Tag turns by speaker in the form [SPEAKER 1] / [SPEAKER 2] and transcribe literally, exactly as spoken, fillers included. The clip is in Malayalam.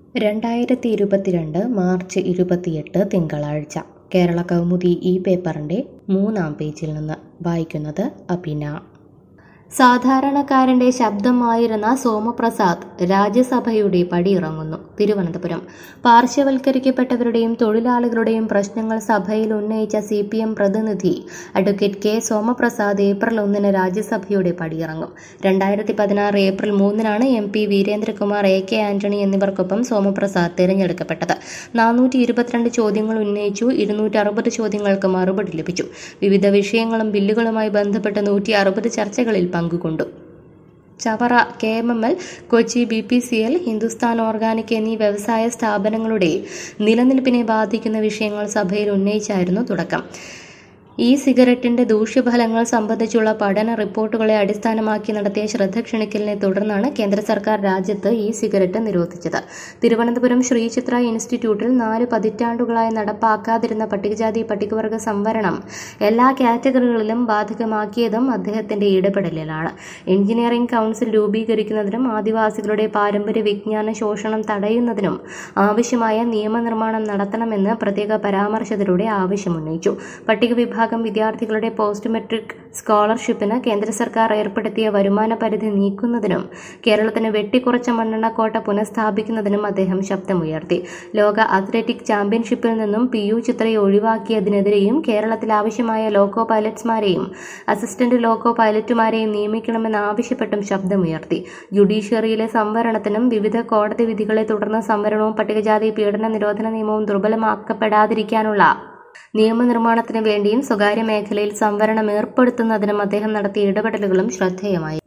[SPEAKER 1] രണ്ടായിരത്തി ഇരുപത്തിരണ്ട് മാർച്ച് ഇരുപത്തിയെട്ട് തിങ്കളാഴ്ച കേരള കൗമുദി ഈ പേപ്പറിൻ്റെ മൂന്നാം പേജിൽ നിന്ന് വായിക്കുന്നത് അഭിന. സാധാരണക്കാരന്റെ ശബ്ദമായിരുന്ന സോമപ്രസാദ് രാജ്യസഭയുടെ പടിയിറങ്ങുന്നു. തിരുവനന്തപുരം. പാർശ്വവൽക്കരിക്കപ്പെട്ടവരുടെയും തൊഴിലാളികളുടെയും പ്രശ്നങ്ങൾ സഭയിൽ ഉന്നയിച്ച സി പി എം പ്രതിനിധി അഡ്വക്കേറ്റ് കെ സോമപ്രസാദ് ഏപ്രിൽ ഒന്നിന് രാജ്യസഭയുടെ പടിയിറങ്ങും. രണ്ടായിരത്തി പതിനാറ് ഏപ്രിൽ മൂന്നിനാണ് M P Veerendrakumar, A K Antony എന്നിവർക്കൊപ്പം സോമപ്രസാദ് തിരഞ്ഞെടുക്കപ്പെട്ടത്. നാനൂറ്റി ഇരുപത്തിരണ്ട് ചോദ്യങ്ങൾ ഉന്നയിച്ചു. ഇരുന്നൂറ്റി അറുപത് ചോദ്യങ്ങൾക്ക് മറുപടി ലഭിച്ചു. വിവിധ വിഷയങ്ങളും ബില്ലുകളുമായി ബന്ധപ്പെട്ട് നൂറ്റി അറുപത് ചർച്ചകളിൽ പങ്കുകൊണ്ടു. Chavara, K M M L, Kochi B P C L, Hindustan organic എന്നീ വ്യവസായ സ്ഥാപനങ്ങളുടെ നിലനിൽപ്പിനെ ബാധിക്കുന്ന വിഷയങ്ങൾ സഭയിൽ ഉന്നയിച്ചായിരുന്നു തുടക്കം. ഇ സിഗരറ്റിന്റെ ദൂഷ്യഫലങ്ങൾ സംബന്ധിച്ചുള്ള പഠന റിപ്പോർട്ടുകളെ അടിസ്ഥാനമാക്കി നടത്തിയ ശ്രദ്ധ ക്ഷണിക്കലിനെ തുടർന്നാണ് കേന്ദ്ര സർക്കാർ രാജ്യത്ത് ഇ സിഗരറ്റ് നിരോധിച്ചത്. തിരുവനന്തപുരം ശ്രീചിത്ര ഇൻസ്റ്റിറ്റ്യൂട്ടിൽ നാല് പതിറ്റാണ്ടുകളായി നടപ്പാക്കാതിരുന്ന പട്ടികജാതി പട്ടികവർഗ സംവരണം എല്ലാ കാറ്റഗറികളിലും ബാധകമാക്കിയതും അദ്ദേഹത്തിന്റെ ഇടപെടലിലാണ്. എഞ്ചിനീയറിംഗ് കൗൺസിൽ രൂപീകരിക്കുന്നതിനും ആദിവാസികളുടെ പാരമ്പര്യ വിജ്ഞാന ശോഷണം തടയുന്നതിനും ആവശ്യമായ നിയമനിർമ്മാണം നടത്തണമെന്ന് പ്രത്യേക പരാമർശത്തിലൂടെ ആവശ്യമുന്നയിച്ചു. പട്ടിക വിഭാഗം വിദ്യാർത്ഥികളുടെ പോസ്റ്റ് മെട്രിക് സ്കോളർഷിപ്പിന് കേന്ദ്ര സർക്കാർ ഏർപ്പെടുത്തിയ വരുമാന പരിധി നീക്കുന്നതിനും കേരളത്തിന് വെട്ടിക്കുറച്ച മണ്ണെണ്ണക്കോട്ട പുനഃസ്ഥാപിക്കുന്നതിനും അദ്ദേഹം ശബ്ദമുയർത്തി. ലോക അത്ലറ്റിക് ചാമ്പ്യൻഷിപ്പിൽ നിന്നും പി യു ചിത്രയെ ഒഴിവാക്കിയതിനെതിരെയും കേരളത്തിൽ ആവശ്യമായ ലോക്കോ പൈലറ്റ്സ്മാരെയും അസിസ്റ്റന്റ് ലോക്കോ പൈലറ്റുമാരെയും നിയമിക്കണമെന്നാവശ്യപ്പെട്ടും ശബ്ദമുയർത്തി. ജുഡീഷ്യറിയിലെ സംവരണത്തിനും വിവിധ കോടതി വിധികളെ തുടർന്ന് സംവരണവും പട്ടികജാതി പീഡന നിരോധന നിയമവും ദുർബലമാക്കപ്പെടാതിരിക്കാനുള്ള നിയമനിർമ്മാണത്തിന് വേണ്ടിയും സ്വകാര്യ മേഖലയിൽ സംവരണം ഏർപ്പെടുത്തുന്നതിനും അദ്ദേഹം നടത്തിയ ഇടപെടലുകളും ശ്രദ്ധേയമായി.